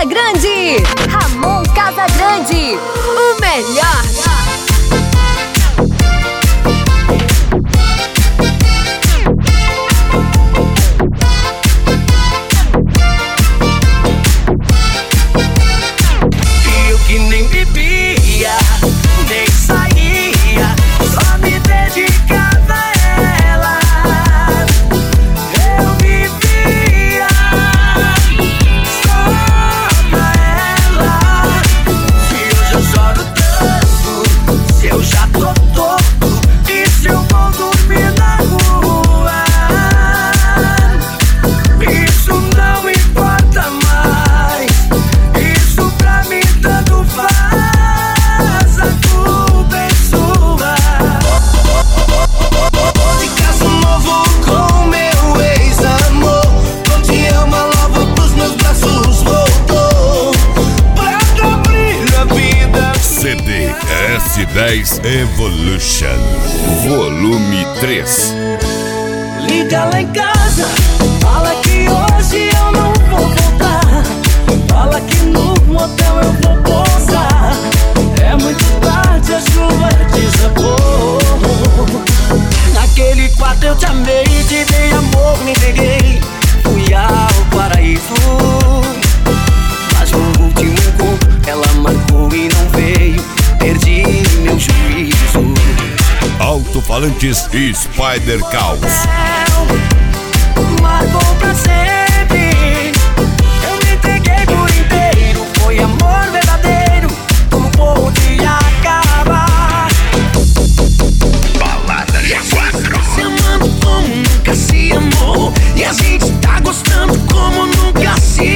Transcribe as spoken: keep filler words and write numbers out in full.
Casagrande. Ramon Casagrande, o melhor. E eu que nem bebia, nem saía, só me dedicava a ela. Eu vivia só pra ela. Se hoje eu choro tanto, se eu já tô torto, e se eu vou dormir na rua, isso não importa mais. Isso pra mim tanto faz, a culpa é sua. De caso novo com meu ex-amor, não te ama logo pros meus braços voltou, pra dar brilho a vida. C D S dez Evolution, volume três. Liga lá em casa, fala que hoje eu não vou voltar. Fala que no motel eu vou pousar. É muito tarde, a chuva desabou. Naquele quarto eu te amei, te dei amor, me entreguei. Fui ao paraíso, mas no último encontro ela marcou e não veio. Perdi meu juízo. Alto-falantes e Spider Caos. Marcou pra sempre. Eu me entreguei por inteiro. Foi amor verdadeiro. Como pôde acabar? Balada de quatro. Se amando como nunca se amou, e a gente tá gostando como nunca se